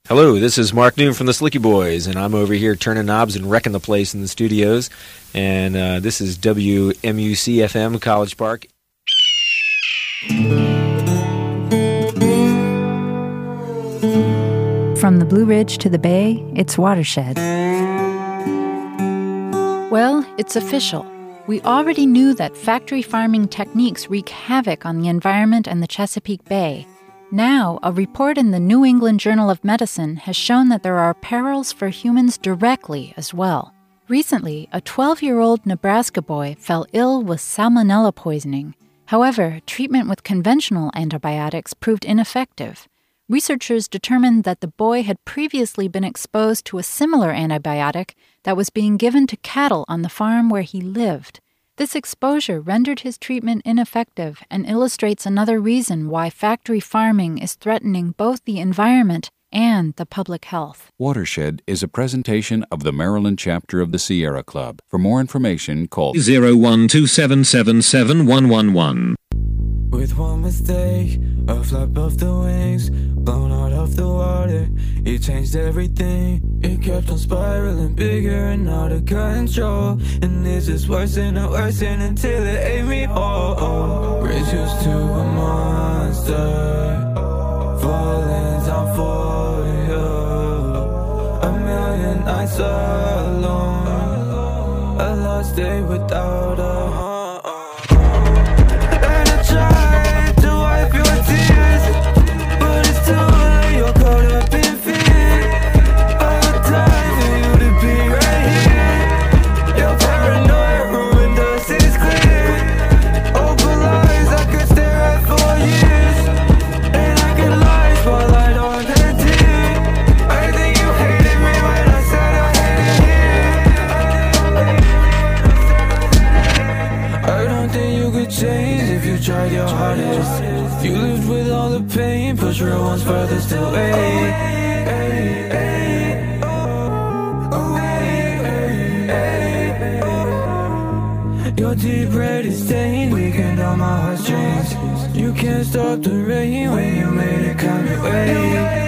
Hello, this is Mark Noon from the Slicky Boys, and I'm over here turning knobs and wrecking the place in the studios. And this is WMUC-FM, College Park. From the Blue Ridge to the Bay, it's Watershed. Well, it's official. We already knew that factory farming techniques wreak havoc on the environment and the Chesapeake Bay. Now, a report in the New England Journal of Medicine has shown that there are perils for humans directly as well. Recently, a 12-year-old Nebraska boy fell ill with salmonella poisoning. However, treatment with conventional antibiotics proved ineffective. Researchers determined that the boy had previously been exposed to a similar antibiotic that was being given to cattle on the farm where he lived. This exposure rendered his treatment ineffective and illustrates another reason why factory farming is threatening both the environment and the public health. Watershed is a presentation of the Maryland chapter of the Sierra Club. For more information, call 012777111. With one mistake, a flap of the wings, blown out of the water, it changed everything. It kept on spiraling bigger and out of control, and it's just worsening and worsening until it ate me whole. Reduced to a monster, falling down for you. A million nights alone, a lost day without a try to wipe your tears, but it's too late, you're caught up in fear. I would die for you to be right here. Your paranoia ruined us, it's clear. Open lies I could stare at for years, and I could lie spotlight on the tear. I think you hated me when I said I hated here. I don't think you could change if you tried your hardest. You lived with all the pain, push real ones furthest away. Your deep red is stained, weakened on my heartstrings. You can't stop the rain when you made it come your way.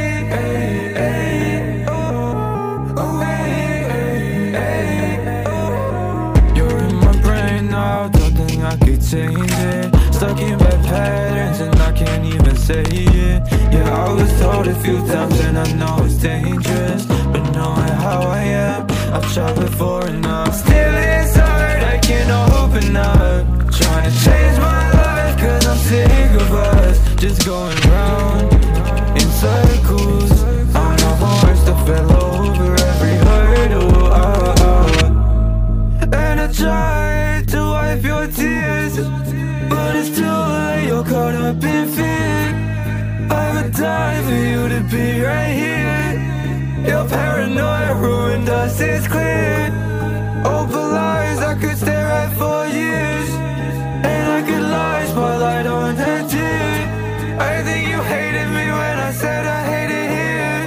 You're in my brain now, don't think I could change it. Stuck in bad patterns and I can't even say it. Yeah, I was told a few times and I know it's dangerous, but knowing how I am, I've tried before enough. Still it's hard, I can't open up. Trying to change my life cause I'm sick of us just going round in circles on a horse that fell over every hurdle. And I tried to wipe your tears, but it's too late, you're caught up in fear. I would die for you to be right here. Your paranoia ruined us, it's clear. Open lies I could stare at for years, and I could lie spotlight on the tear. I think you hated me when I said I hated here.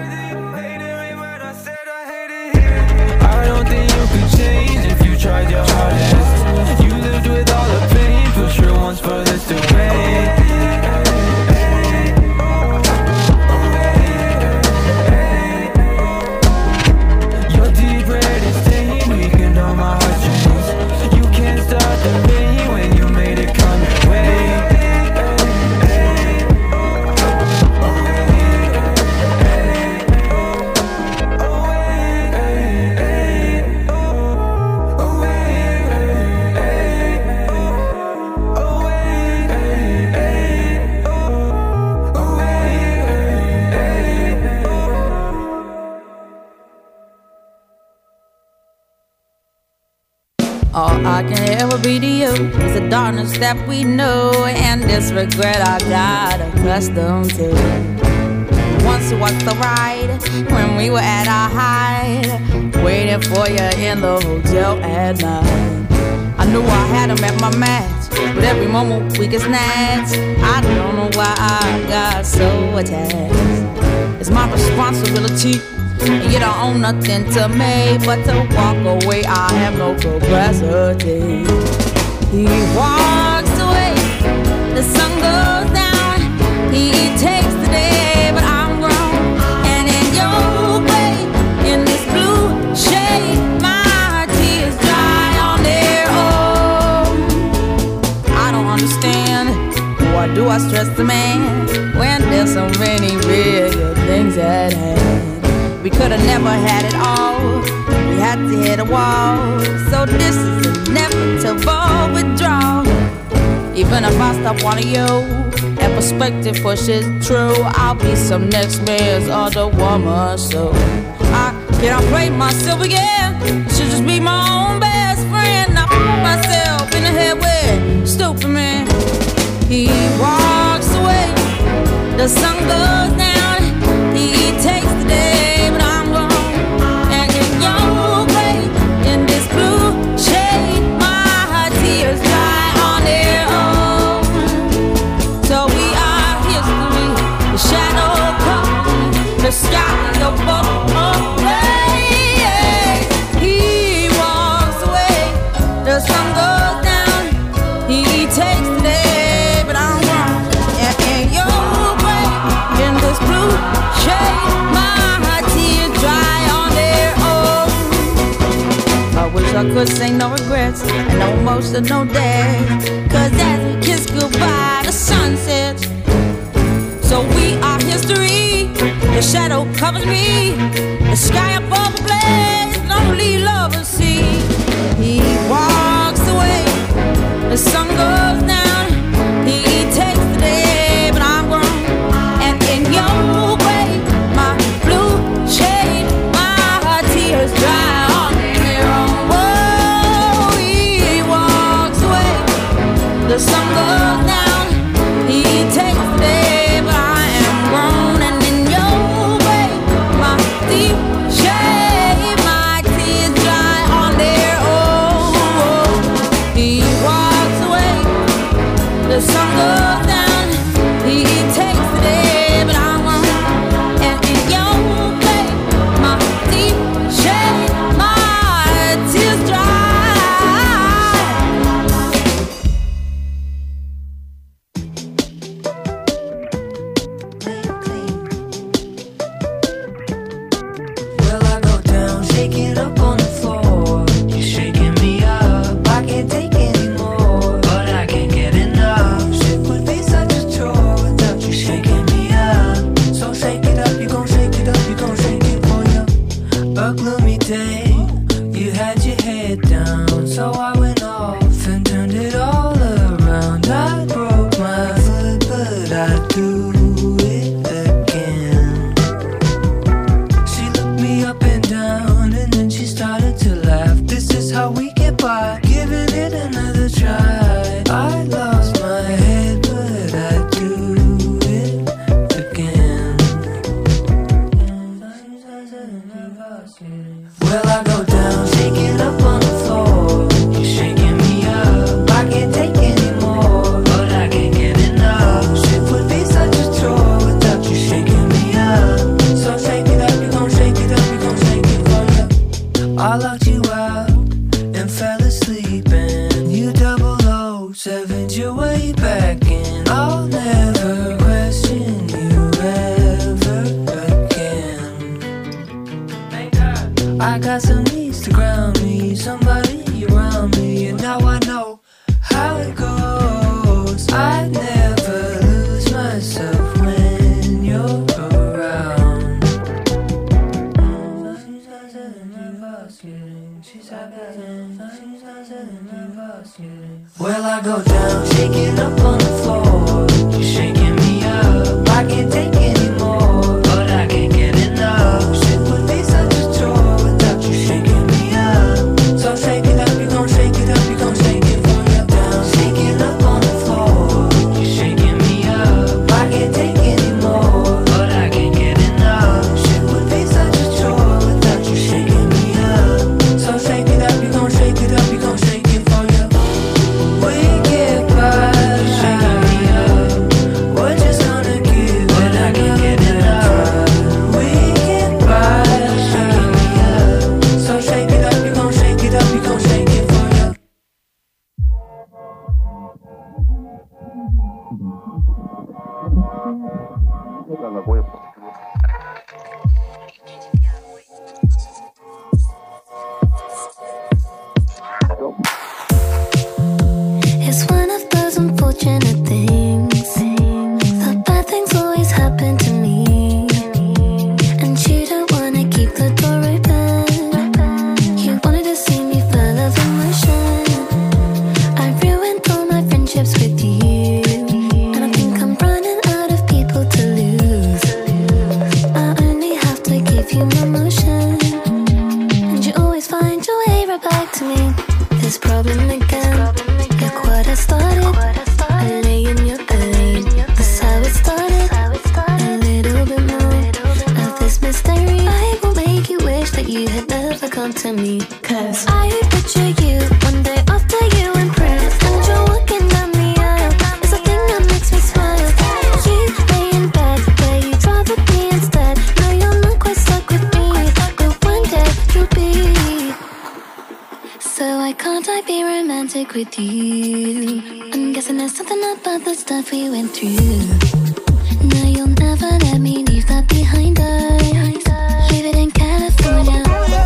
I don't think you could change if you tried your hardest. You lived with all the pain, push your ones furthest away. Your deep red is stained, weakened on my heartstrings. You can't stop the rain when you made it come your way. All I can ever be to you is the darkness that we know, and this regret I got accustomed to. Once was the ride when we were at our height, waiting for you in the hotel at night. I knew I had him at my match, but every moment we get snatched. I don't know why I got so attached. It's my responsibility, and you don't own nothing to me but to walk away. I have no capacity. He walks away, the sun goes down. He takes the day, but I'm grown, and in could have never had it all. We had to hit a wall. So this is inevitable withdrawal. Even if I stop wanting you and perspective pushes true, I'll be some next man's other woman. So I can't play myself again. I should just be my own best friend. I put myself in the head with stupid man. He walks away, the sun goes down. He takes the day, but I'm gone. And in your way, in this blue shade, my tears dry on their own. So we are history, the shadow comes, the sky above away. He walks away, the sun goes down. He takes the day, but I'm wrong. And in your way, in this blue shade, my tears dry on their own. I wish I could say no regrets and no emotional day. Cause as we kiss goodbye, the sun sets. So we are history, the shadow covers me, the sky above the blaze, only lovers see. He walks away, the sun goes down. He takes the day, but I'm gone. And in your way, my blue shade, my tears dry on their own. Whoa, he walks away, the sun goes down. He takes the day, but I am grown. And in your way, my deep shade, my tears dry on their own. He walks away, the sun goes down. He takes the day, but I'm on. And in your way, my deep shade, my tears dry. Well, I go down, shake it up on the floor. You're shaking me up, I can't take anymore. But I can't get enough. Shit would be such a chore without you shaking me up. So shake it up, you gon' shake it up, you gon' shake it for you. A gloomy day, you had your head down. So I went off and turned it all around. I broke my foot, but I'd do it again. She looked me up and down and then she started to laugh. This is how we get by, giving it another try. I lost my head, but I do it again. Well, I go down, shake it up on the floor. You're shaking me up, I can't take anymore. But I can't get enough. Shit would be such a chore without you shaking me up. So shake it up, you gon' shake it up, you gon' shake it for you. I locked you out and fell asleep, and you 007'd your way back in. I'll never question you ever again. I got some needs to ground me, somebody around me, and now I know how it goes. I never lose myself when you're around. Well, I go down, shake it up on the floor. You're shaking me up, I can't take anymore. But I can't get enough. Shit would be such a chore without you shaking me up. So shake it up, you gon' shake it up, you gon' shake it for you. Down, shake it up on the floor. You're shaking me up, I can't take anymore. But I can't get enough. Shit would be such a chore without you shaking me up. So shake it up, you gon' shake it up, you gon' shake it for you. We get by, shaking me up. We're just gonna give it a never come to me. Cause I picture you one day after you impress, and you're walking down the aisle. It's a thing that makes me smile. You lay in bed where you'd rather be instead. No, you're not quite stuck with me, but one day you'll be. So why can't I be romantic with you? I'm guessing there's something about the stuff we went through. No, you'll never let me leave that behind us. Leave it in California.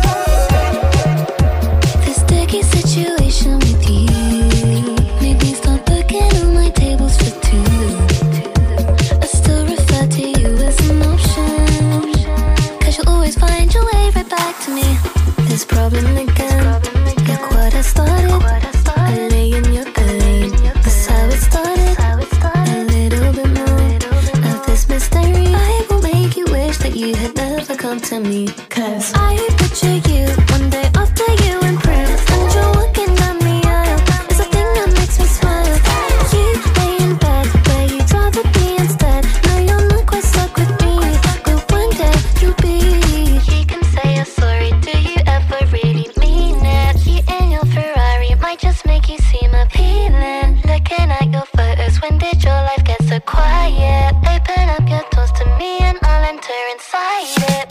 This sticky situation with you made me start booking all my tables for two. I still refer to you as an option, cause you'll always find your way right back to me. This problem again, look what I started. I lay in your lane, that's how it started. A little bit more of this mystery. I will make you wish that you had never come to me. Cause I picture you one day after you impress, and you're walking down the aisle. It's a thing that makes me smile. You lay in bed where you'd rather be instead. No, you're not quite stuck with me, but one day you'll be. You can say you're sorry, do you ever really mean it? You in your Ferrari might just make you seem appealing. Looking at your photos, when did your life get so quiet? Open up your doors to me and I'll enter inside it.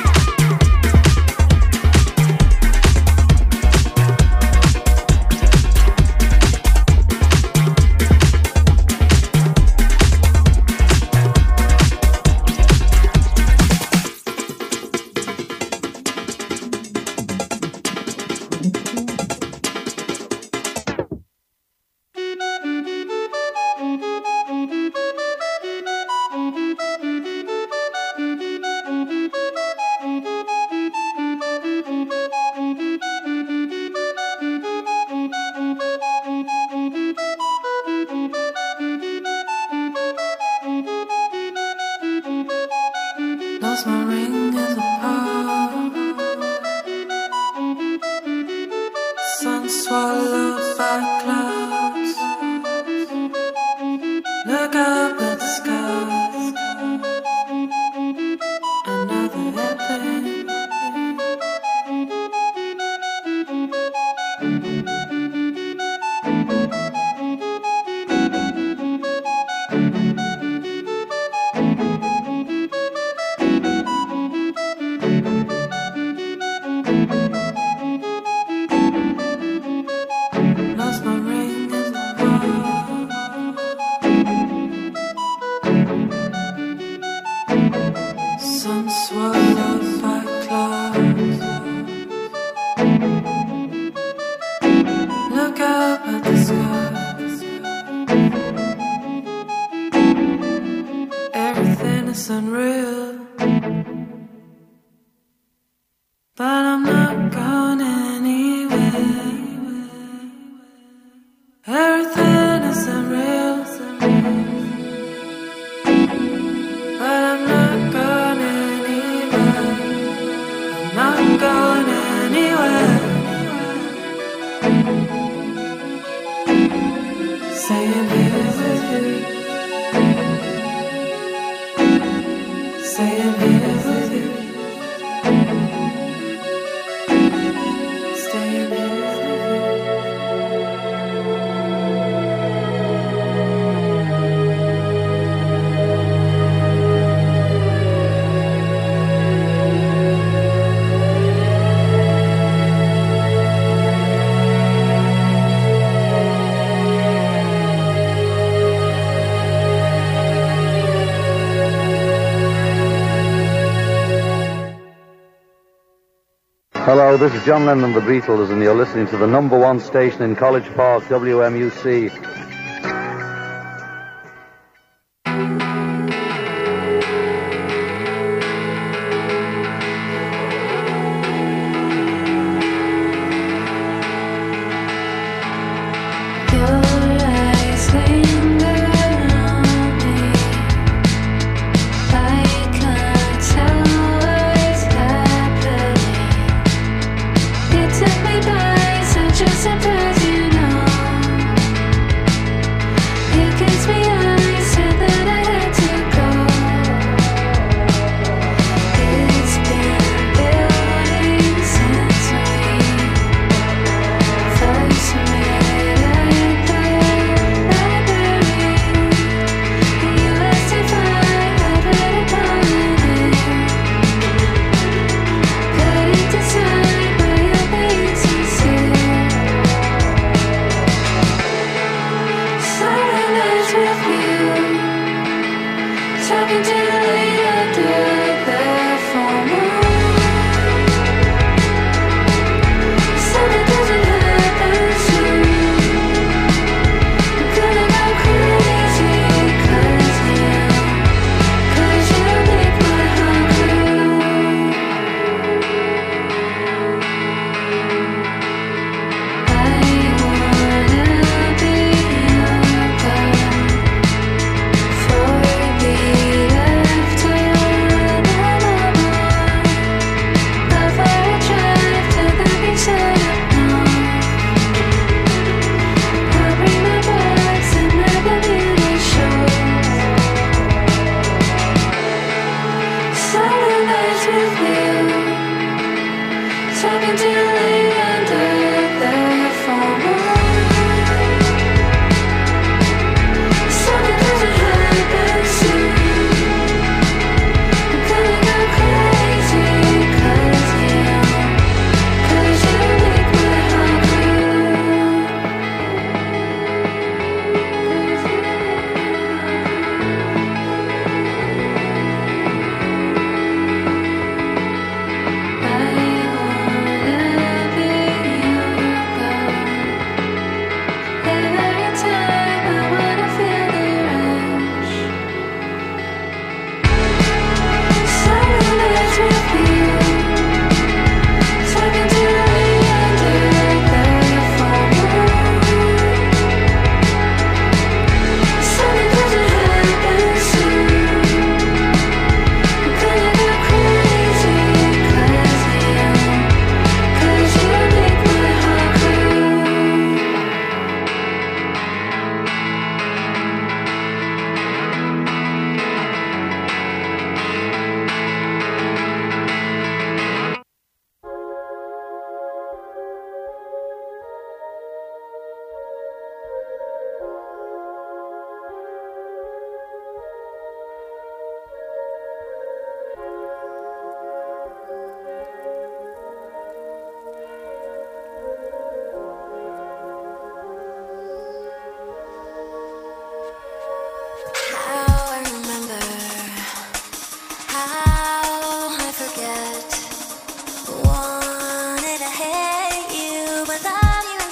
Lost my ring in the park. Sun swallowed by clouds. Look up at the skies. Another airplane. Lost my ring in the park. Sun swallowed by clouds. Look up at the skies. Everything is unreal, but I'm not going anywhere. Everything is unreal, but I'm not going anywhere. I'm not going anywhere. Staying here with you. Staying here with you. Staying here with you. Hello, this is John Lennon, the Beatles, and you're listening to the number one station in College Park, WMUC. Took me by such a surprise, you know.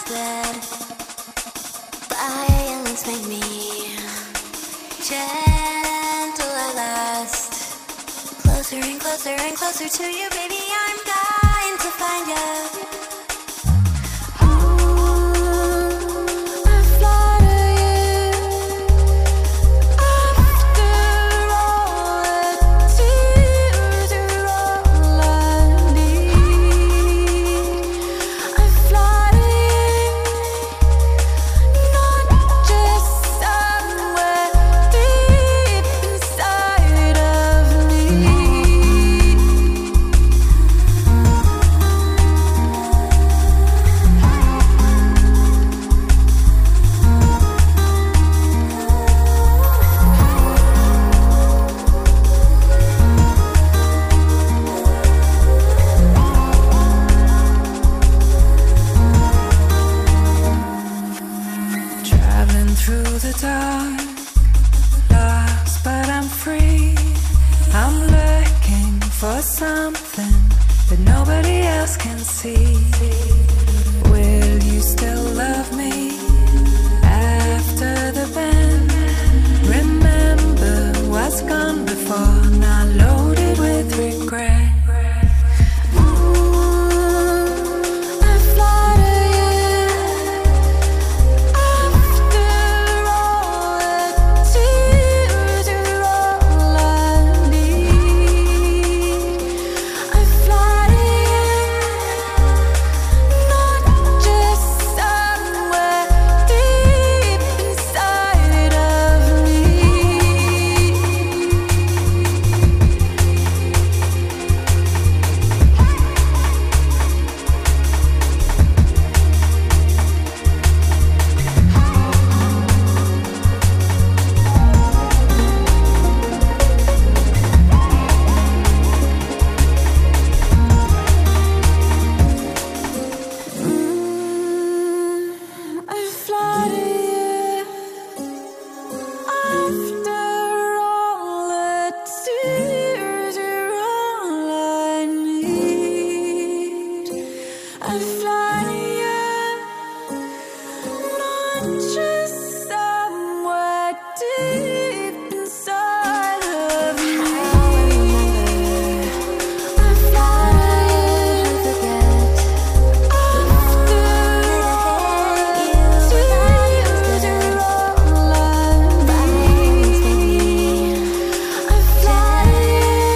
bed. Violence make me gentle at last. Closer and closer and closer to you, baby. I'm dying to find you.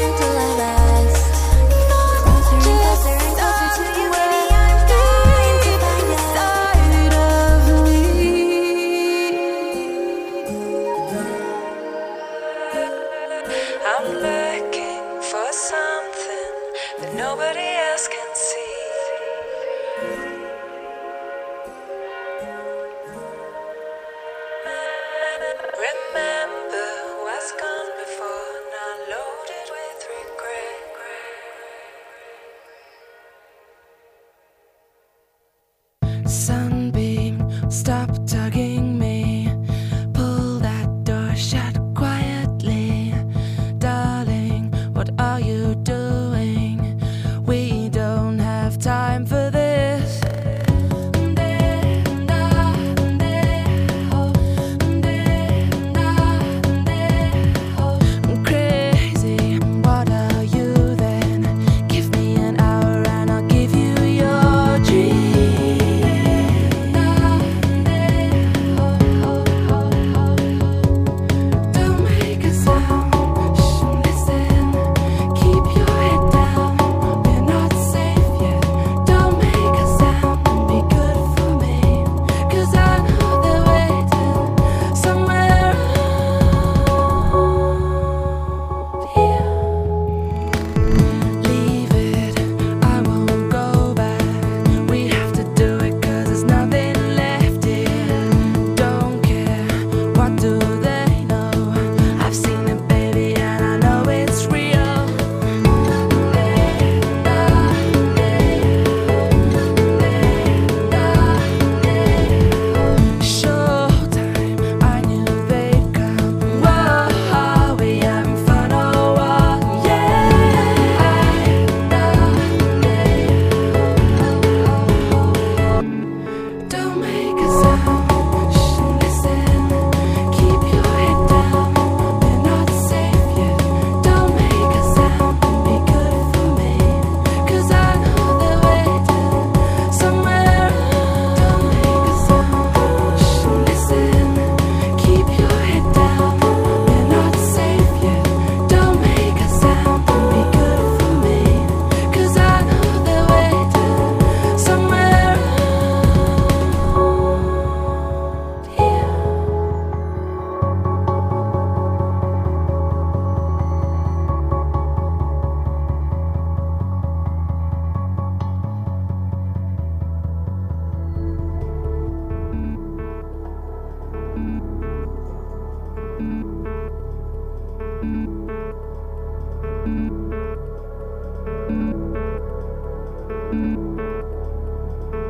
To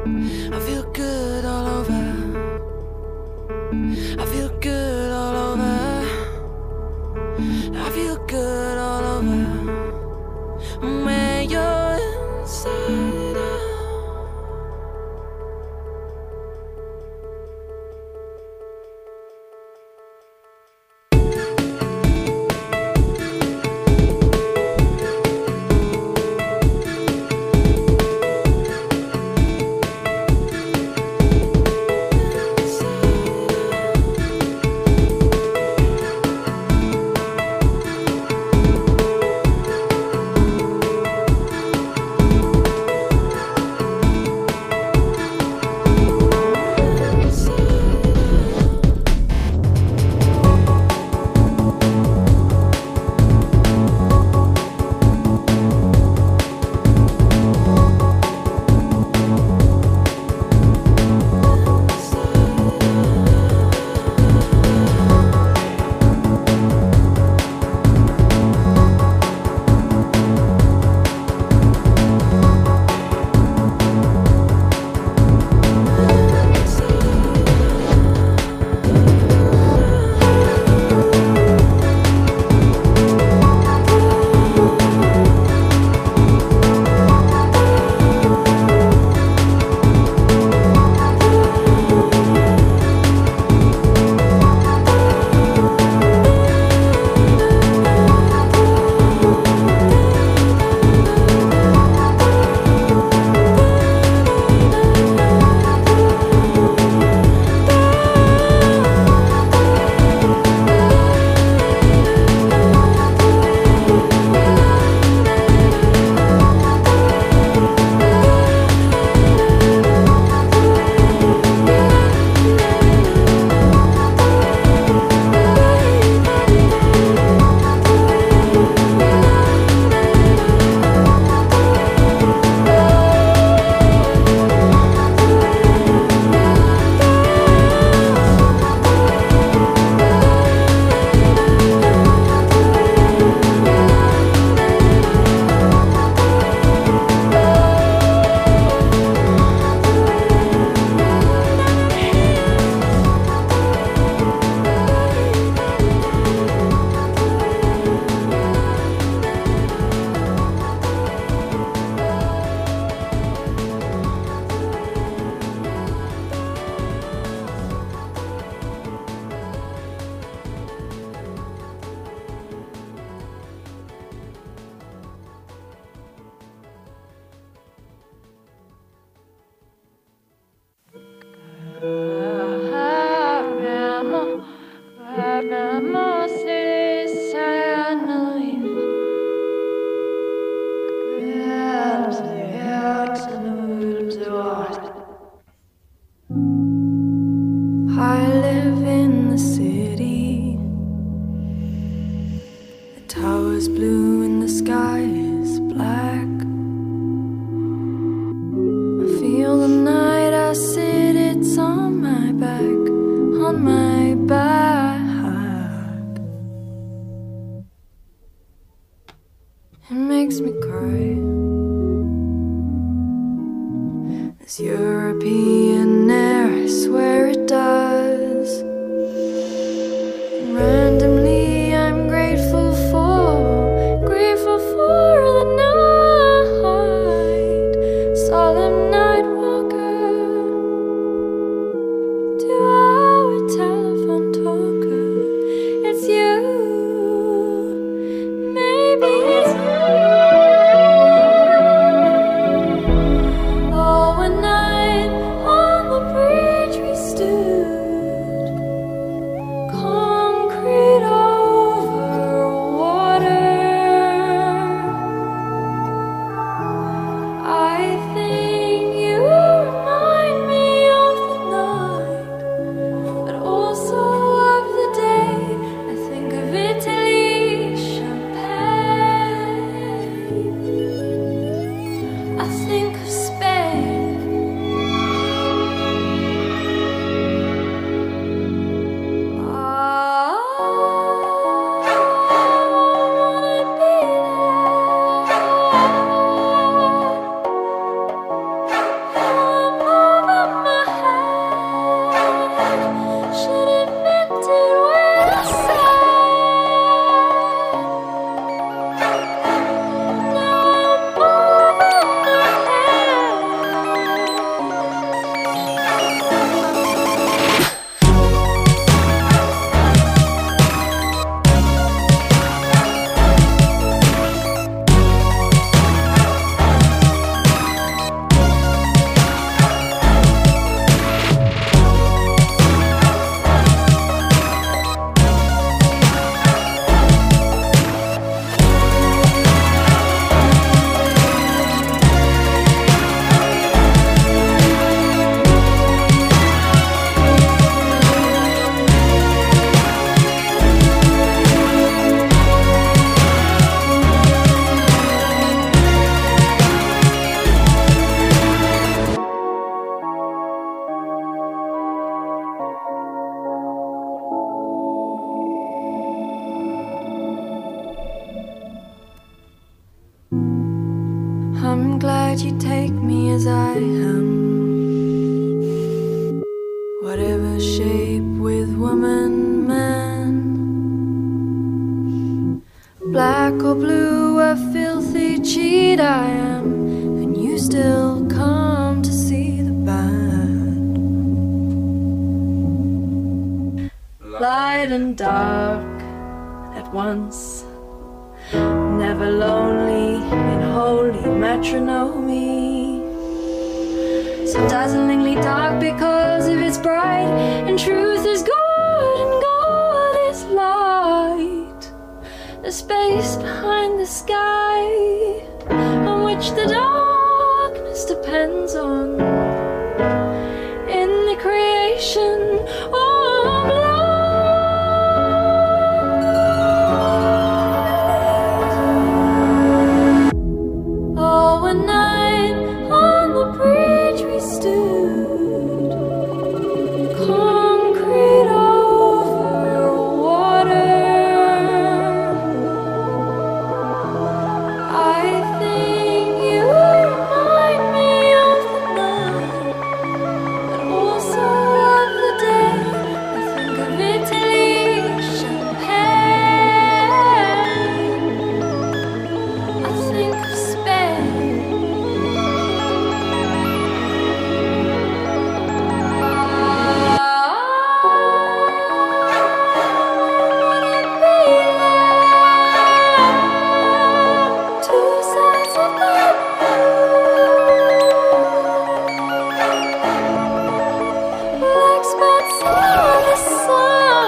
I feel good all over. I feel good all over. I feel good all over. When you're inside out. I live in the city. The tower's blue and the sky is black. I feel the night I sit, it's on my back, on my back. It makes me cry. This European air, I swear it does. And randomly I'm grateful for the night. Solemn night walker, 2-hour telephone talker. It's you, maybe it's you. Oh, one night on the bridge we stood. as I am. Whatever shape with woman, man, black or blue, a filthy cheat I am, and you still come to see the bad. Light and dark at once, never lonely in holy matrimony. So dazzlingly dark because of its bright, and truth is good and God is light. The space behind the sky on which the darkness depends on, in the creation of light. Oh, one night on the bridge we stood, concrete over water. I think you remind me of the night, but also of the day. I think of Italy, Champagne. I think of Spain. Two sides of the black spots on the sun.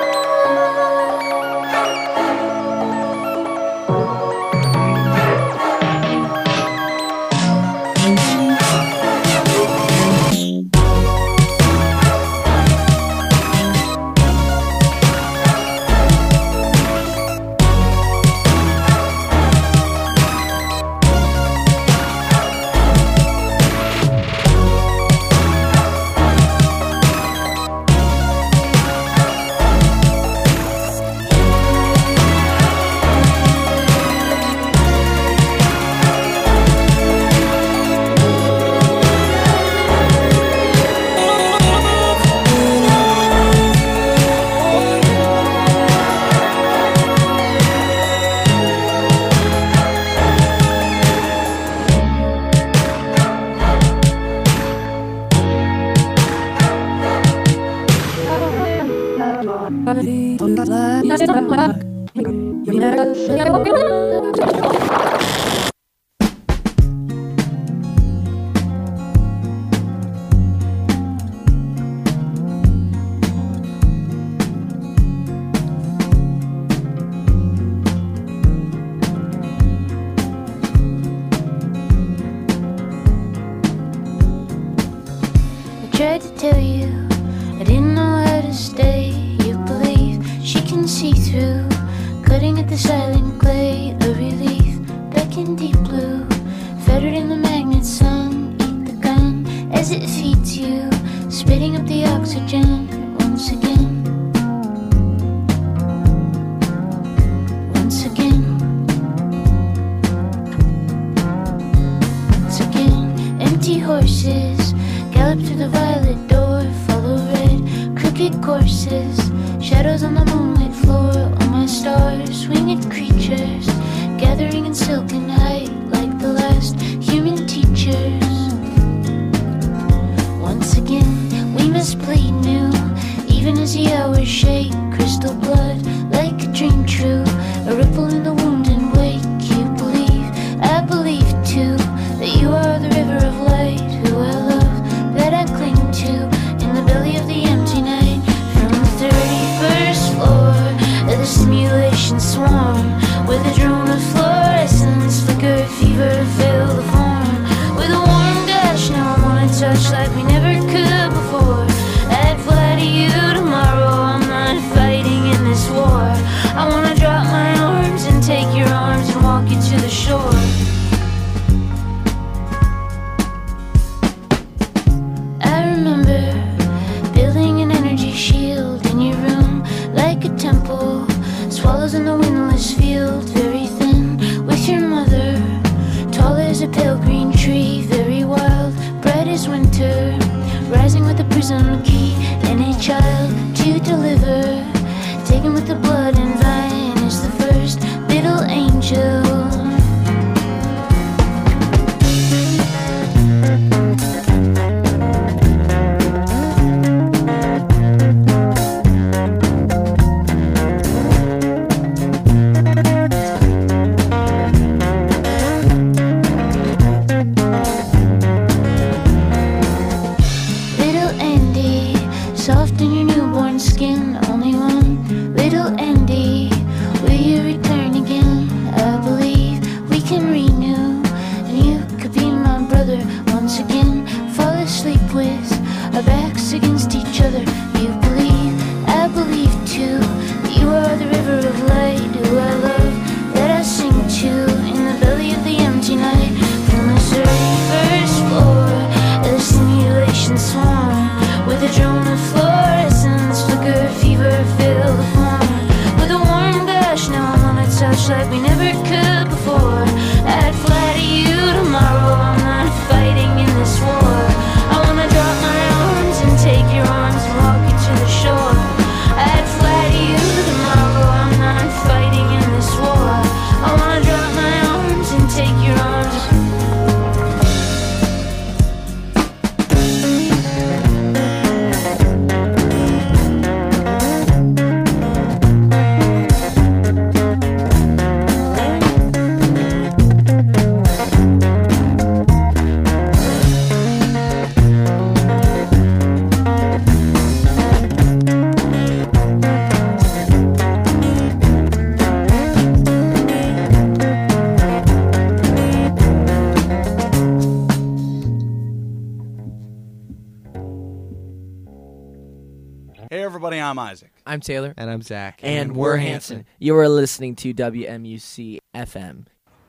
I tried to tell you I didn't know how to stay. You believe she can see through, cutting at the silent clay. A relief back in deep blue, fettered in the magnet sun. Eat the gun as it feeds you, spitting up the oxygen once again. Once again. Once again. Empty horses gallop through the violet door, follow red, crooked courses, shadows on the moonlit floor. All my stars, winged creatures, gathering in silken height like the last human teachers. Once again, we must bleed new, even as the hours shake. Crystal blood, like a dream true, a ripple in the wound and wake. You believe, I believe too, that you are the river of light, who I love, that I cling to, in the belly of the empty night. From the 31st floor of the simulation swarm, with a drone of fluorescence, flicker, fever, fill the form. With a warm gush, now I wanna touch like we never could before. I'd fly to you tomorrow, I'm not fighting in this war. I wanna drop my arms and take your arms and walk you to the shore. I remember building an energy shield in your room, like a temple, swallows in the windless field, very thin, with your mother, tall as a pale green tree, very wild, winter, rising with a prism key, and a child to deliver, taken with the blood and vine is the first little angel. Soft in your newborn skin, only one little Andy. Will you return again? I believe we can renew, and you could be my brother once again. Fall asleep with our backs against each other. You believe, I believe too, that you are the river of light. Who I love, that I sing to in the belly of the empty night. From the 31st floor of the simulation swarm, with a drone of fluorescence, flicker, fever, fill the form. With a warm gush, now I'm on a touch like we never could before. I'd fly to you tomorrow, I'm not fighting in this war. I wanna drop my arms and take your arms and walk you to the shore. I'd fly to you tomorrow, I'm not fighting in this war. I wanna drop my arms and take your arms. Hey everybody, I'm Isaac. I'm Taylor. And I'm Zach. And we're Hanson. You are listening to WMUC FM.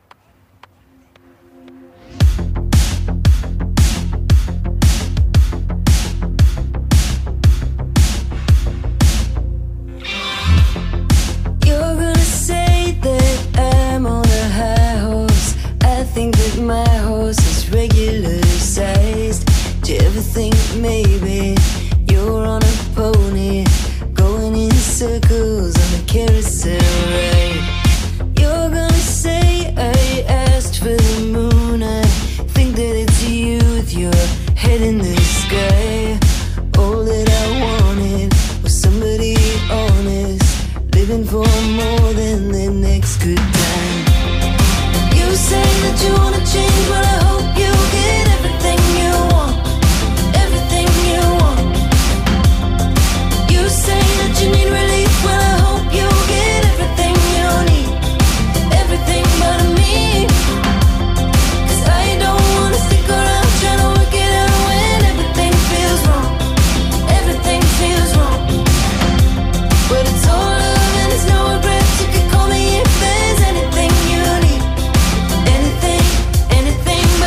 You're gonna say that I'm on a high horse. I think that my horse is regular sized. Do you ever think maybe you're on a pony, going in circles on a carousel ride? You're gonna say I asked for the moon. I think that it's you with your head in the sky. All that I wanted was somebody honest, living for more than the next good time. You say that you wanna change, but I hope you get everything you want. Everything you want. You say that you need relief, well I hope you get everything you need. Everything but me. 'Cause I don't wanna stick around trying to work it out when everything feels wrong. Everything feels wrong. But it's all love and it's no regrets. You can call me if there's anything you need. Anything, anything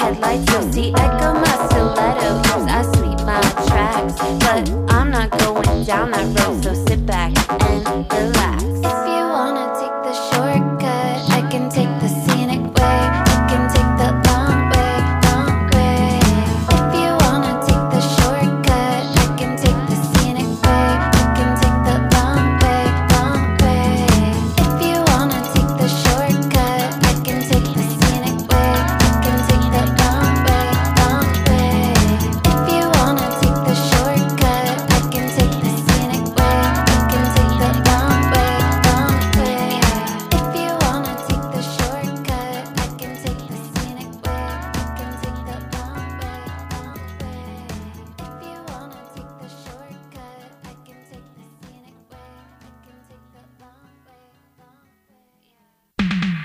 headlights. You'll see echo my stiletto. Yes, I sweep my tracks, but I'm not going down that road. So sit back and relax. If you wanna take the shortcut, I can take the scenic way. You can take the long way, long way. If you wanna take the shortcut, I can take the scenic way. You can take the long way, long way. If you wanna take the shortcut, I can take the scenic way. You can take the long way, long way. If you wanna take the shortcut, I can take the scenic way. You can take the long way, long way. If you wanna take the shortcut, I can take the scenic way. You can take the long way, long way. If you wanna take the shortcut, I can take the scenic way. I can take the long way, long way.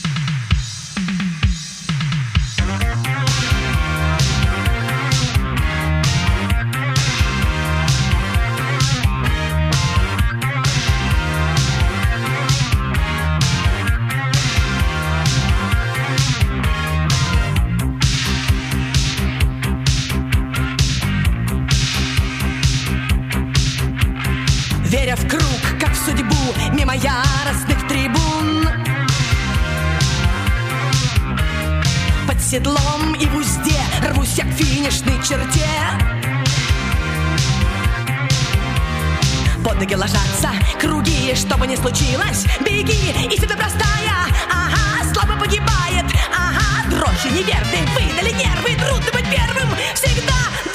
Веря в круг, как в судьбу, мимо яростных трибун. Под седлом и в узде рвусь я к финишной черте. Под ноги ложатся круги, что бы ни случилось, беги, истина простая, ага, слабо погибает, ага, дрожью неверной выдали нервы, трудно быть первым всегда, да.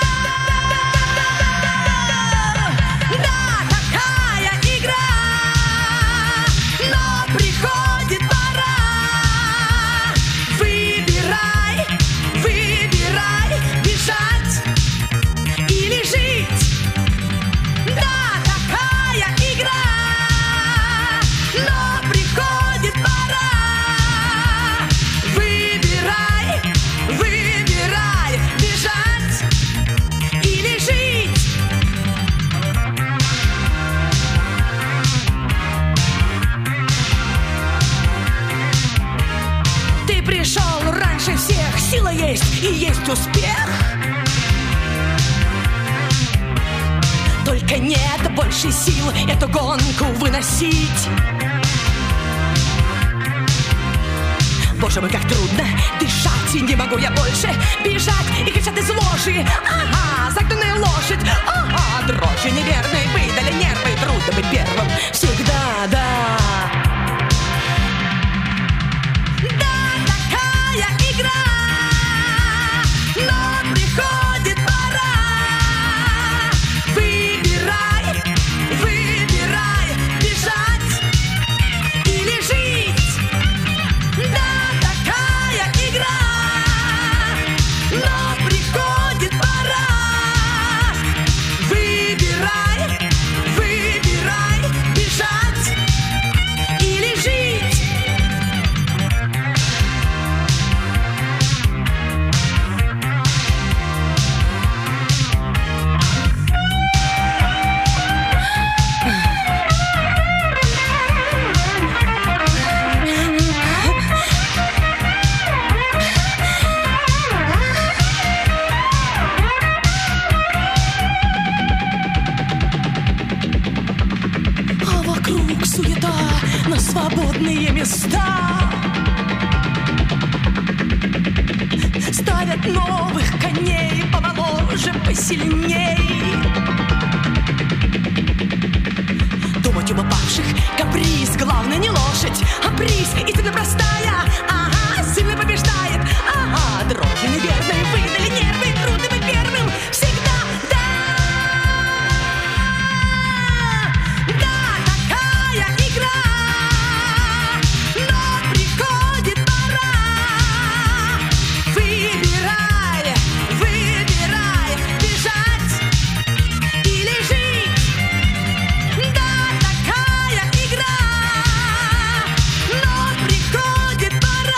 Приходит пора. Выбирай, выбирай, бежать или жить. Да, такая игра. Но приходит пора. Выбирай, выбирай, бежать или жить. Ты пришел раньше всех, сила есть и есть успех. Только нет больше сил эту гонку выносить. Боже мой, как трудно дышать, и не могу я больше бежать. И кричат из ложи, ага, загнанная лошадь, ага, дрожью неверной выдали нервы, трудно быть первым всегда, да. Игра, но приходит пора. Выбирай, выбирай, бежать или жить. Да, такая игра, но приходит пора. Выбирай, выбирай, бежать или жить. Суета на свободные места. Ставят новых коней помоложе, посильней. Думать об упавших каприз, главное не лошадь, а приз. Истина простая, ага, сильный побеждает, ага, дрожью неверной выдали нервы, трудно быть первым всегда, да. Пора.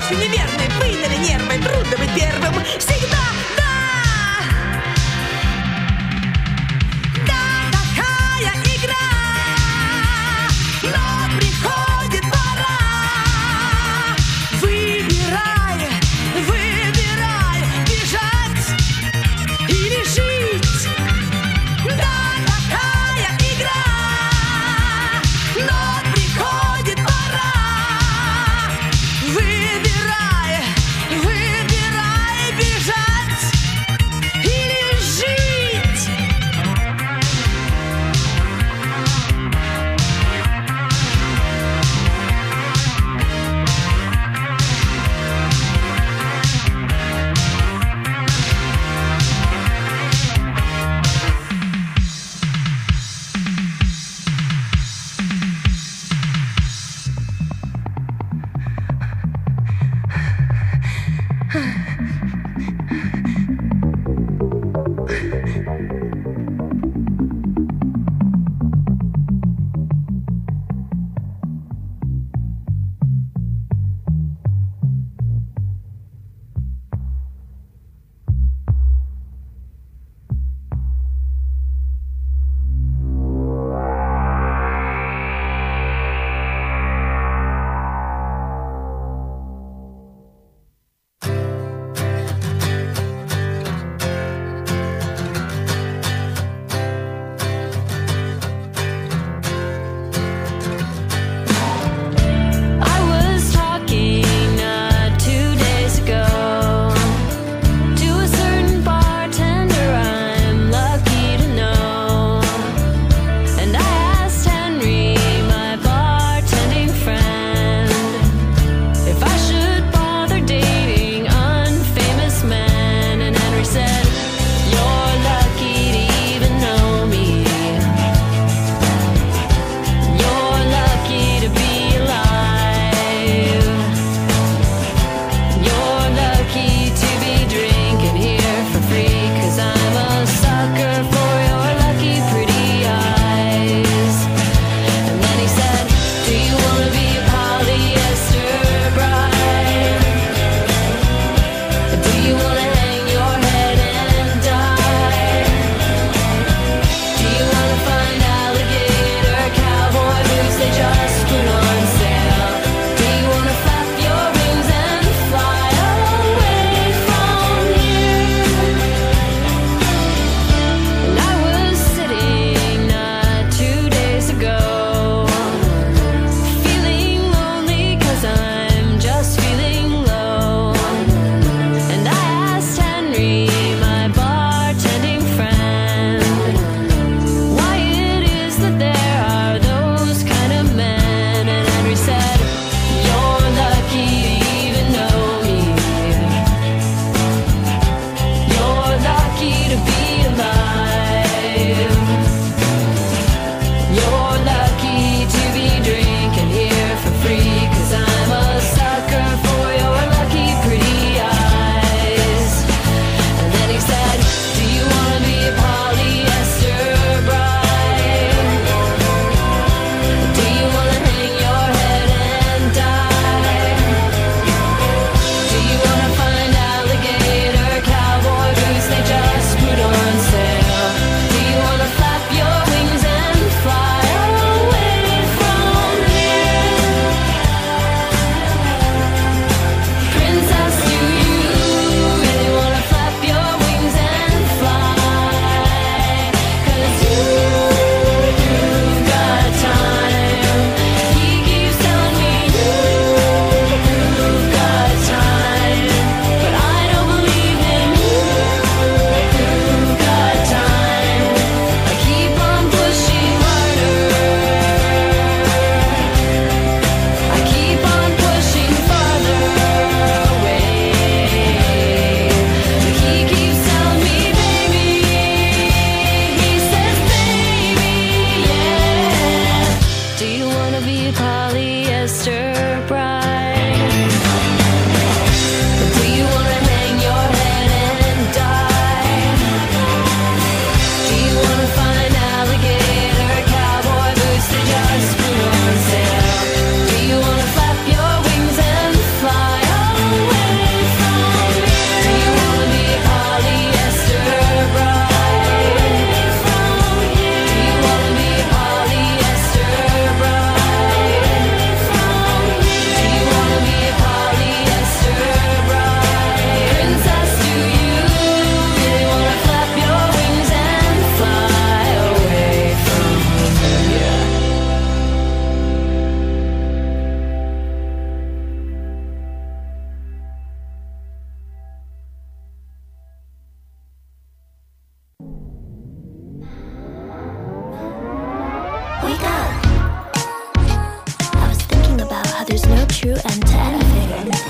ложь неверной, выдали нервы, трудно быть первым. Всегда, да! Да, такая игра, но приходит пора. Выбирай, выбирай, бежать или жить. Да, такая игра, но приходит пора. Выбирай, выбирай, бежать или жить. I was talking not 2 days ago to a certain bartender I'm lucky to know, and I asked Henry, my bartending friend, if I should bother dating unfamous men, and Henry said, "You're lucky to even know me. You're lucky to be alive. You're lucky to be drinking here for free, 'cause I'm a sucker for your lucky pretty eyes." And then he said, "Do you wanna be a polyester bride? Do you wanna hang your head and die? Do you wanna find alligator cowboy boots they just put on sale? Do you wanna flap your wings and fly away from here?" And I was sitting not 2 days ago, feeling lonely 'cause I'm just feeling low. And I asked Henry, my bartending friend, why it is that there are those kind of men. And Henry said, "You're lucky to even know me. You're lucky to be alive. You're lucky to be drinking here for free, 'cause I'm a sucker for your lucky pretty eyes." And then he said, "Do you wanna be a polyester bride? Do you wanna hang your head and die? Do you wanna find alligator cowboy boots they just put on sale? Do you wanna flap your wings and fly away from here? Princess, do you really wanna flap your wings and fly? 'Cause you've got time. He keeps telling me you've got time, but I don't believe him. You've got time. I keep on pushing harder. I keep on pushing farther away. But he keeps telling me, baby. He says, "Baby, yeah. Do you wanna be a polyester bride? Do you wanna hang your head and die? Do you wanna find alligator cowboy boots that just put on sale? Do you wanna flap your wings and fly away?" There's no true end to anything.